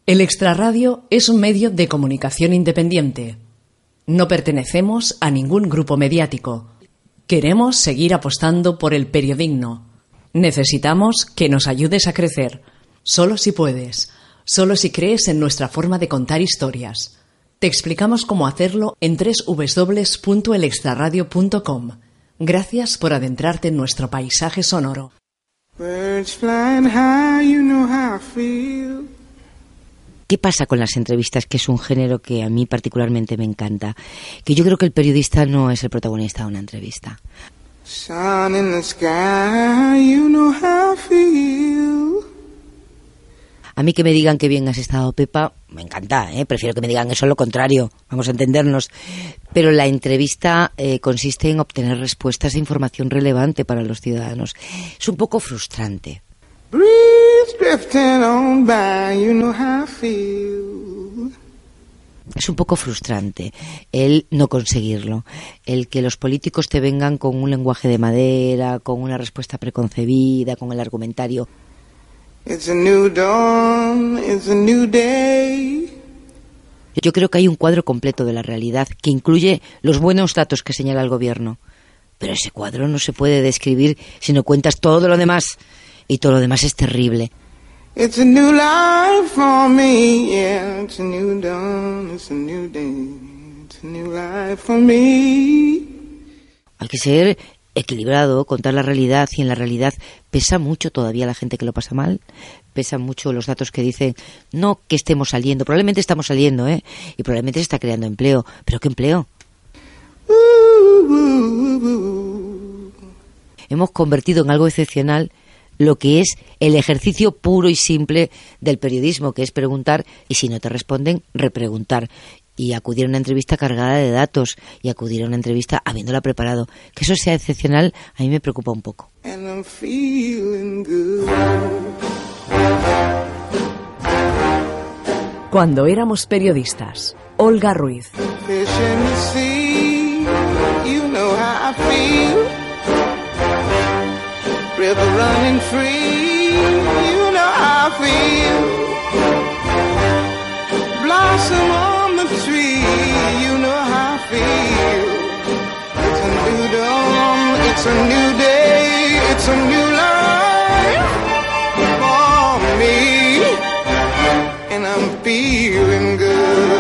El Extrarradio es un medio de comunicación independiente. No pertenecemos a ningún grupo mediático. Queremos seguir apostando por el periodismo. Necesitamos que nos ayudes a crecer. Solo si puedes. Solo si crees en nuestra forma de contar historias. Te explicamos cómo hacerlo en www.elextraradio.com. Gracias por adentrarte en nuestro paisaje sonoro. ¿Qué pasa con las entrevistas? Que es un género que a mí particularmente me encanta. Que yo creo que el periodista no es el protagonista de una entrevista. A mí que me digan que bien has estado, Pepa, me encanta, prefiero que me digan eso, lo contrario, vamos a entendernos. Pero la entrevista consiste en obtener respuestas e información relevante para los ciudadanos. Es un poco frustrante. Es un poco frustrante el no conseguirlo, el que los políticos te vengan con un lenguaje de madera, con una respuesta preconcebida, con el argumentario. It's a new dawn, it's a new day. Yo creo que hay un cuadro completo de la realidad que incluye los buenos datos que señala el gobierno, pero ese cuadro no se puede describir si no cuentas todo lo demás, y todo lo demás es terrible. It's a new life for me, yeah, it's a new dawn, it's a new day, it's a new life for me. Hay que ser equilibrado, contar la realidad, y en la realidad pesa mucho todavía la gente que lo pasa mal, pesan mucho los datos que dicen no que estemos saliendo, probablemente estamos saliendo, y probablemente se está creando empleo, pero ¿qué empleo? Hemos convertido en algo excepcional lo que es el ejercicio puro y simple del periodismo, que es preguntar y si no te responden, repreguntar. Y acudir a una entrevista cargada de datos y acudir a una entrevista habiéndola preparado. Que eso sea excepcional, a mí me preocupa un poco. Cuando éramos periodistas, Olga Ruiz. Tree, you know how I feel. It's a new dawn, it's a new day, it's a new life for me, and I'm feeling good.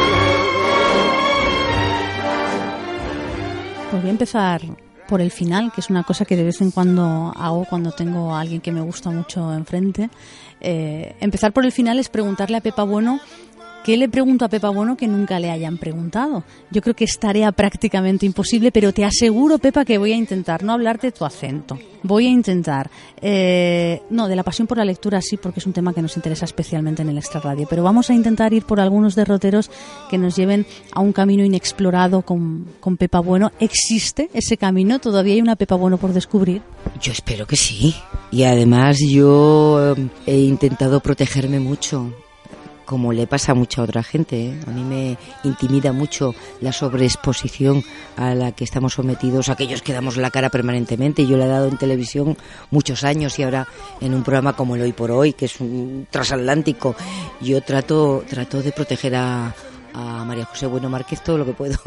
Pues voy a empezar por el final, que es una cosa que de vez en cuando hago cuando tengo a alguien que me gusta mucho enfrente. Empezar por el final es preguntarle a Pepa Bueno ¿qué le pregunto a Pepa Bueno que nunca le hayan preguntado? Yo creo que es tarea prácticamente imposible, pero te aseguro, Pepa, que voy a intentar no hablarte de tu acento. Voy a intentar, no, de la pasión por la lectura sí, porque es un tema que nos interesa especialmente en el Extrarradio, pero vamos a intentar ir por algunos derroteros que nos lleven a un camino inexplorado con Pepa Bueno. ¿Existe ese camino? ¿Todavía hay una Pepa Bueno por descubrir? Yo espero que sí. Y además yo he intentado protegerme mucho, como le pasa a mucha otra gente, A mí me intimida mucho la sobreexposición a la que estamos sometidos aquellos que damos la cara permanentemente. Yo la he dado en televisión muchos años y ahora en un programa como el Hoy por Hoy, que es un transatlántico, yo trato de proteger a María José Bueno Márquez todo lo que puedo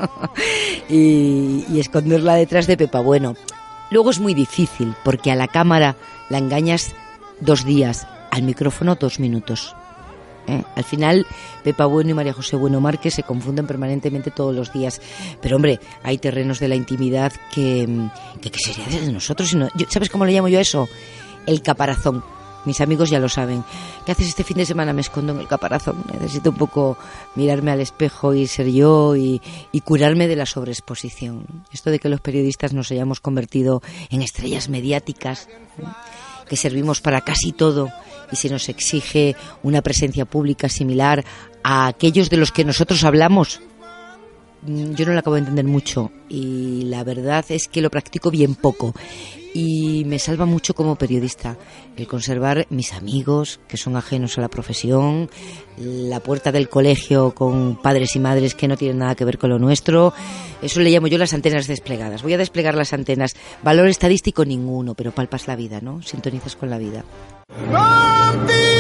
y esconderla detrás de Pepa Bueno. Luego es muy difícil porque a la cámara la engañas 2 días, al micrófono 2 minutos. Al final Pepa Bueno y María José Bueno Márquez se confunden permanentemente todos los días, pero hombre, hay terrenos de la intimidad que sería de nosotros. ¿Sabes cómo le llamo yo a eso? El caparazón. Mis amigos ya lo saben. ¿Qué haces este fin de semana? Me escondo en el caparazón. Necesito un poco mirarme al espejo y ser yo y curarme de la sobreexposición. Esto de que los periodistas nos hayamos convertido en estrellas mediáticas, que servimos para casi todo, y se nos exige una presencia pública similar a aquellos de los que nosotros hablamos, yo no lo acabo de entender mucho, y la verdad es que lo practico bien poco, y me salva mucho como periodista el conservar mis amigos que son ajenos a la profesión, la puerta del colegio con padres y madres que no tienen nada que ver con lo nuestro. Eso le llamo yo las antenas desplegadas. Voy a desplegar las antenas. Valor estadístico ninguno, pero palpas la vida, ¿no? Sintonizas con la vida.